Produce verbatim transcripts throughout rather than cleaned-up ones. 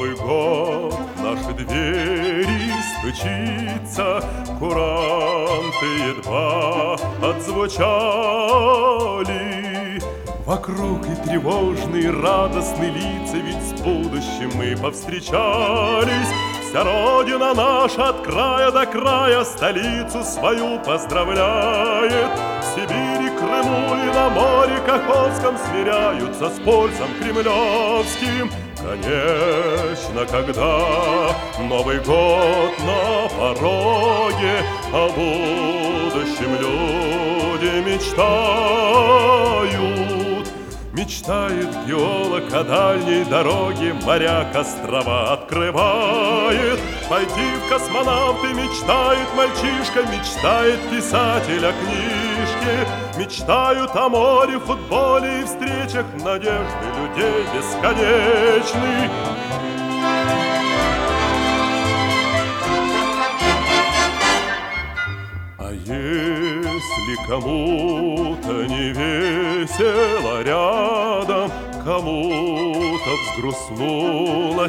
Новый год наши двери стучится, куранты едва отзвучали. Вокруг и тревожные, и радостные лица, ведь с будущим мы повстречались. Вся Родина наша от края до края столицу свою поздравляет. В Сибири, Крыму и на море Каховском сверяются с пульсом кремлевским. Конечно, когда Новый год на пороге, о будущем люди мечтают. Мечтает геолог о дальней дороге, моряк острова открывает. Пойти в космонавты мечтает мальчишка, мечтает писатель о книжке. Мечтают о море, футболе и встречах, надежды людей бесконечны. А если кому-то не весело рядом, кому-то взгрустнуло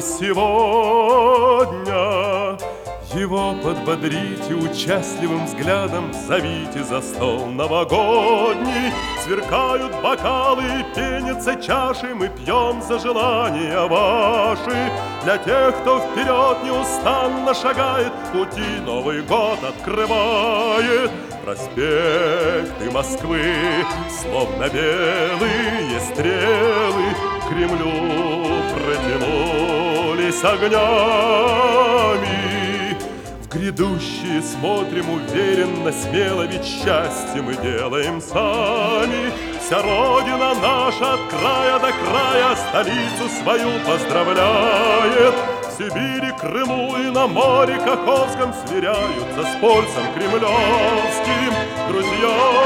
сегодня, его подбодрите участливым взглядом, зовите за стол новогодний. Сверкают бокалы и пенятся чаши, мы пьем за желания ваши. Для тех, кто вперед неустанно шагает, пути Новый год открывает. Проспекты Москвы, словно белые стрелы, к Кремлю протянулись огнями. В грядущее смотрим уверенно, смело, ведь счастье мы делаем сами. Вся Родина наша от края до края столицу свою поздравляет. В Сибири, Крыму и на море Каховском сверяются с пульсом кремлевским. Друзья,